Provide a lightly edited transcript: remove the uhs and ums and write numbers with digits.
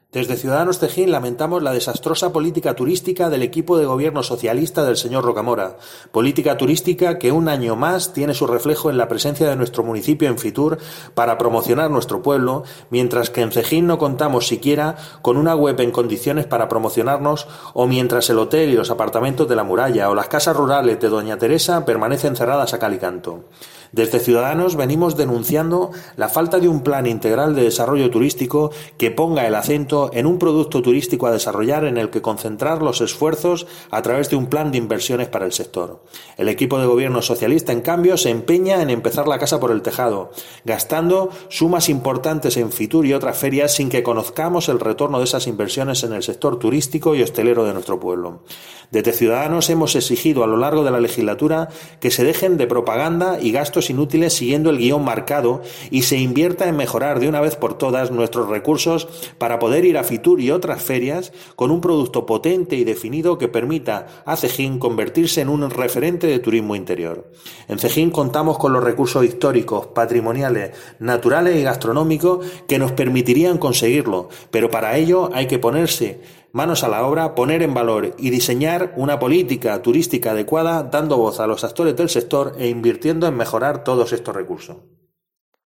Desde Ciudadanos Cejín lamentamos la desastrosa política turística del equipo de gobierno socialista del señor Rocamora, política turística que un año más tiene su reflejo en la presencia de nuestro municipio en Fitur para promocionar nuestro pueblo, mientras que en Cejín no contamos siquiera con una web en condiciones para promocionarnos, o mientras el hotel y los apartamentos de la Muralla o las casas rurales de Doña Teresa permanecen cerradas a cal y canto. Desde Ciudadanos venimos denunciando la falta de un plan integral de desarrollo turístico que ponga el acento en un producto turístico a desarrollar en el que concentrar los esfuerzos a través de un plan de inversiones para el sector. El equipo de gobierno socialista, en cambio, se empeña en empezar la casa por el tejado, gastando sumas importantes en Fitur y otras ferias sin que conozcamos el retorno de esas inversiones en el sector turístico y hostelero de nuestro pueblo. Desde Ciudadanos hemos exigido a lo largo de la legislatura que se dejen de propaganda y gastos inútiles siguiendo el guión marcado y se invierta en mejorar de una vez por todas nuestros recursos para poder ir a Fitur y otras ferias con un producto potente y definido que permita a Cejín convertirse en un referente de turismo interior. En Cejín contamos con los recursos históricos, patrimoniales, naturales y gastronómicos que nos permitirían conseguirlo, pero para ello hay que ponerse manos a la obra, poner en valor y diseñar una política turística adecuada, dando voz a los actores del sector e invirtiendo en mejorar todos estos recursos.